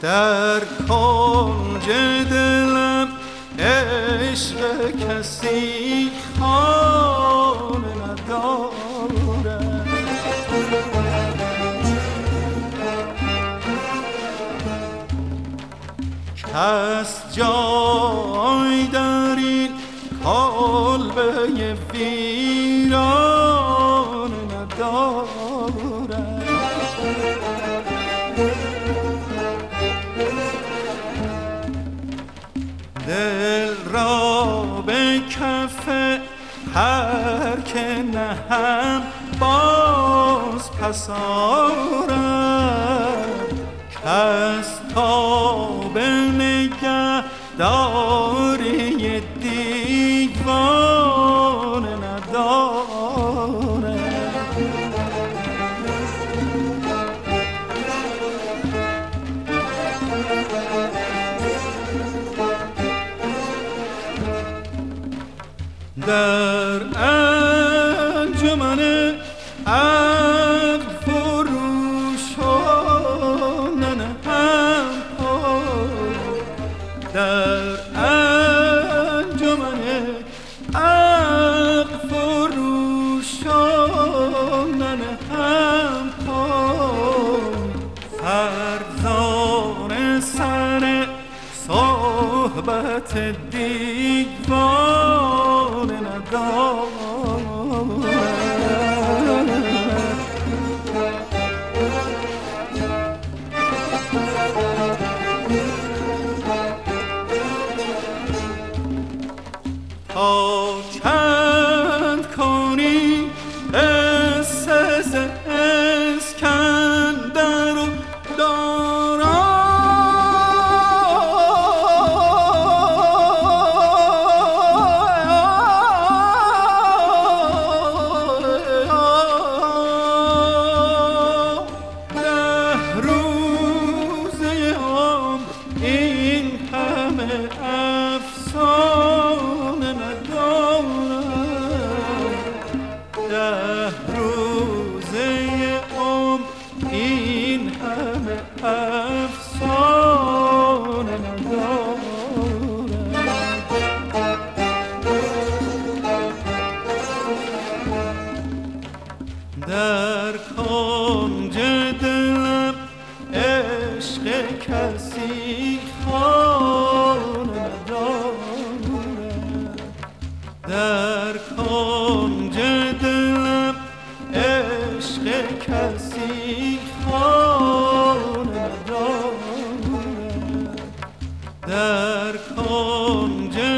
در کنج دلم عشق کسی خانه ندارد. کس جای در این کلبه ویرانه ندارد. دل را به کف هر که نهم باز پس آرد. کس تا به نگهداری دیوانه ندارد. در انجمن عقل فروشانان هم پای. در انجمن عقل فروشانان هم پای. فرزان سر صحبت دیوانه ندارد. تا چند کنی قصه ز اسکندر و در کنج دلم عشق کسی خانه ندارد. در کنج دلم عشق کسی خانه ندارد. در کنج